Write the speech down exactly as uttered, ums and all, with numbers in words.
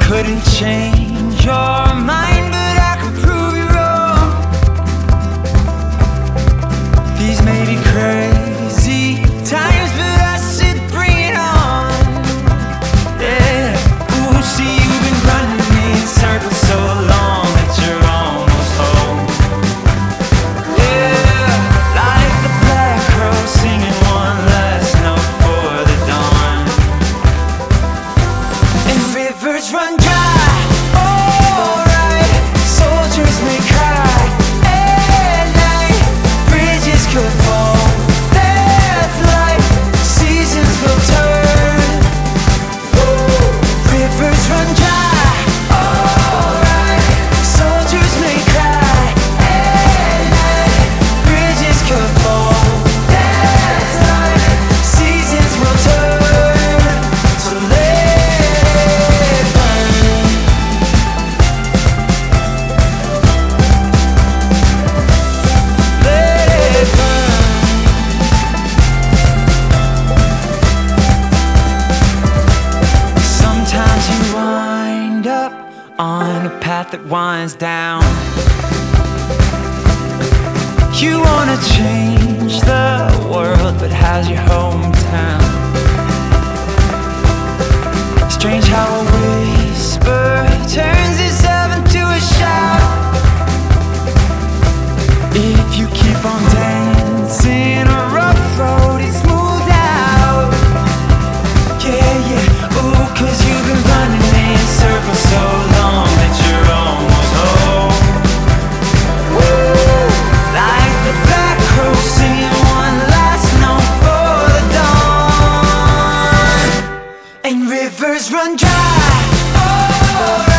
couldn't change your mind, but I could prove you wrong. These may be crazy times, but I said bring it on. Yeah, ooh, see, you've been running in circles so long that you're almost home. Yeah, like the black crow singing one last note for the dawn. And rivers run dry, alright. Soldiers may cry at night. Bridges could fall, that's life. Seasons will turn. Woo. Rivers run dry, alright. Soldiers may cry at night. Bridges could fall, that's life. Seasons will turn. So let it burn. Let it burn. Sometimes you wind up on a path that winds down. You wanna change the world, but how's your hometown? Strange how a whisper turns itself into a shout. If you keep on dancing a rough road, it's smoothed out. Yeah, yeah, ooh, cause you've been running in circles so long that you're almost home. Woo, like the black crow singing one last note for the dawn. And rivers run dry, alright.